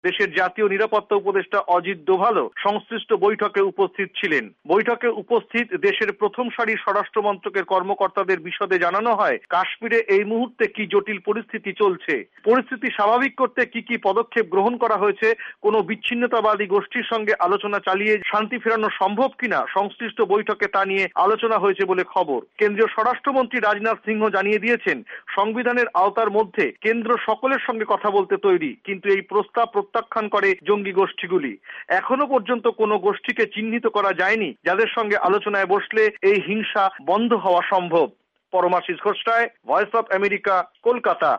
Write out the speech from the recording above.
দেশের জাতীয় নিরাপত্তা উপদেষ্টা অজিত ডোভালও সংশ্লিষ্ট বৈঠকে উপস্থিত ছিলেন। বৈঠকে উপস্থিত দেশের প্রথম সারির স্বরাষ্ট্র মন্ত্রকের কর্মকর্তাদের বিশদে জানানো হয় কাশ্মীরে এই মুহূর্তে কি জটিল পরিস্থিতি চলছে, পরিস্থিতি স্বাভাবিক করতে কি কি পদক্ষেপ গ্রহণ করা হয়েছে, কোনো বিচ্ছিন্নতাবাদী গোষ্ঠীর সঙ্গে আলোচনা চালিয়ে শান্তি ফেরানো সম্ভব কিনা সংশ্লিষ্ট বৈঠকে তা নিয়ে আলোচনা হয়েছে বলে খবর। কেন্দ্রীয় স্বরাষ্ট্রমন্ত্রী রাজনাথ সিংহ জানিয়ে দিয়েছেন সংবিধানের আওতার মধ্যে কেন্দ্র সকলের সঙ্গে কথা বলতে তৈরি, কিন্তু এই প্রস্তাব প্রত্যাখ্যান করে জঙ্গি গোষ্ঠীগুলি। এখনো পর্যন্ত কোনো গোষ্ঠীকে চিহ্নিত করা যায়নি যাদের সঙ্গে আলোচনায় বসলে এই হিংসা বন্ধ হওয়া সম্ভব। Paramashis Ghosh Roy, Voice of America, Kolkata.